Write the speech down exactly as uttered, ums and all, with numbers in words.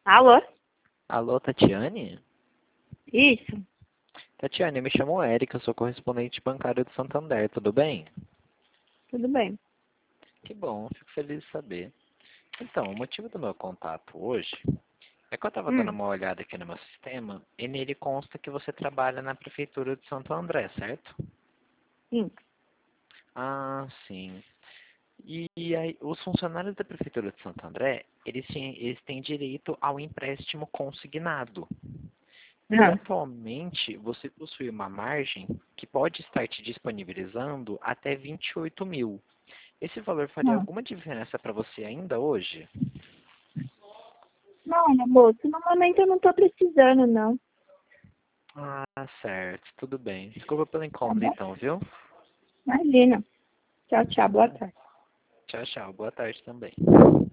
Alô? Alô, Tatiane? Isso, Tatiane, eu me chamo Érica, sou correspondente bancário do Santander, tudo bem? tudo bem. Que bom, fico feliz de saber. Então, o motivo do meu contato hoje é que eu estava dando Hum, uma olhada aqui no meu sistema e nele consta que você trabalha na Prefeitura de Santo André, certo? sim. Ah, sim. E aí, os funcionários da Prefeitura de Santo André, eles têm, eles têm direito ao empréstimo consignado. E Ah, atualmente você possui uma margem que pode estar te disponibilizando até vinte e oito mil. Esse valor faria ah. alguma diferença para você ainda hoje? Não, olha, moço, no momento eu não tô precisando, não. Ah, certo, tudo bem. Desculpa pela Tá incômoda bom? então, viu? Imagina. Tchau, tchau. Boa tarde. Tchau, tchau. Boa tarde também.